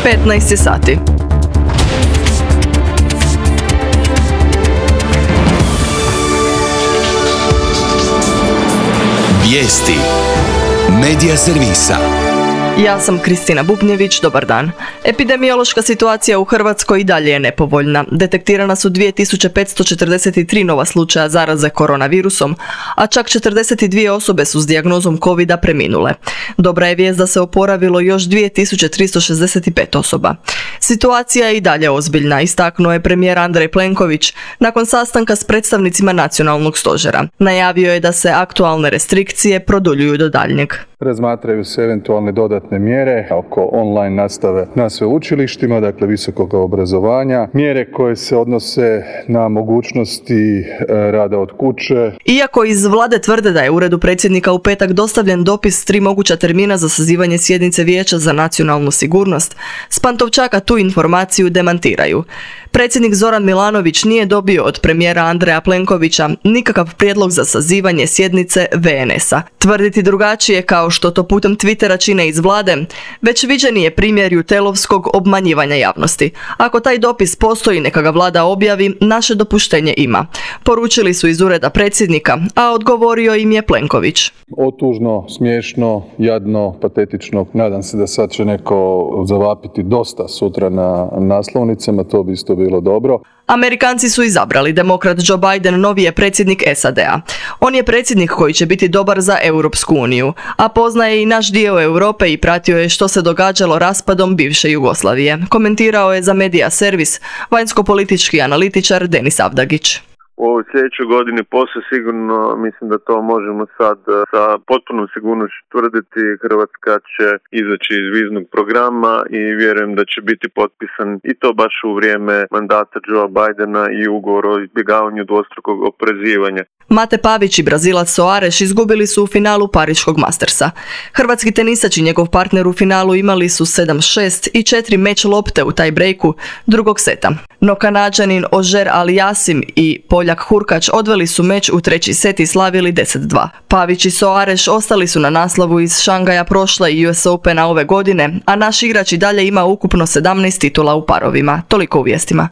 15 sati. Vijesti Medija servisa. Ja sam Kristina Bubnjević, dobar dan. Epidemiološka situacija u Hrvatskoj i dalje je nepovoljna. Detektirana su 2543 nova slučaja zaraze koronavirusom, a čak 42 osobe su s dijagnozom covida preminule. Dobra je vijest da se oporavilo još 2365 osoba. Situacija je i dalje ozbiljna, istaknuo je premijer Andrej Plenković nakon sastanka s predstavnicima nacionalnog stožera. Najavio je da se aktualne restrikcije produljuju do daljnjeg. Razmatraju se eventualne dodatne mjere oko online nastave na sveučilištima, dakle visokog obrazovanja, mjere koje se odnose na mogućnosti rada od kuće. Iako iz vlade tvrde da je uredu predsjednika u petak dostavljen dopis s 3 moguća termina za sazivanje sjednice Vijeća za nacionalnu sigurnost, s Pantovčaka tu informaciju demantiraju. Predsjednik Zoran Milanović nije dobio od premijera Andreja Plenkovića nikakav prijedlog za sazivanje sjednice VNS-a. Tvrditi drugačije, kao što to putem Twittera čine iz vlade, već viđeni je primjer jutelovskog obmanjivanja javnosti. Ako taj dopis postoji, neka ga vlada objavi, naše dopuštenje ima. Poručili su iz ureda predsjednika, a odgovorio im je Plenković. Otužno, smiješno, jadno, patetično. Nadam se da sad će neko zavapiti dosta sutra na naslovnicama, to bi isto bilo dobro. Amerikanci su izabrali. Demokrat Joe Biden novi je predsjednik SAD-a. On je predsjednik koji će biti dobar za Europsku uniju, a poznaje i naš dio Europe i pratio je što se događalo raspadom bivše Jugoslavije. Komentirao je za Medija servis vanjsko-politički analitičar Denis Avdagić. U ovoj sljedećoj godini posve sigurno, mislim da to možemo sad sa potpunom sigurnošću tvrditi, Hrvatska će izaći iz viznog programa i vjerujem da će biti potpisan i to baš u vrijeme mandata Joea Bidena i ugovor o izbjegavanju dvostrukog oporezivanja. Mate Pavić i Brazilac Soares izgubili su u finalu Pariškog Mastersa. Hrvatski tenisač i njegov partner u finalu imali su 7-6 i 4 meč lopte u taj breaku drugog seta. No Kanađanin Ožer Aliasim i Poljak Hurkač odveli su meč u treći set i slavili 10-2. Pavić i Soares ostali su na naslovu iz Šangaja prošle i US Opena ove godine, a naš igrač i dalje ima ukupno 17 titula u parovima. Toliko u vijestima.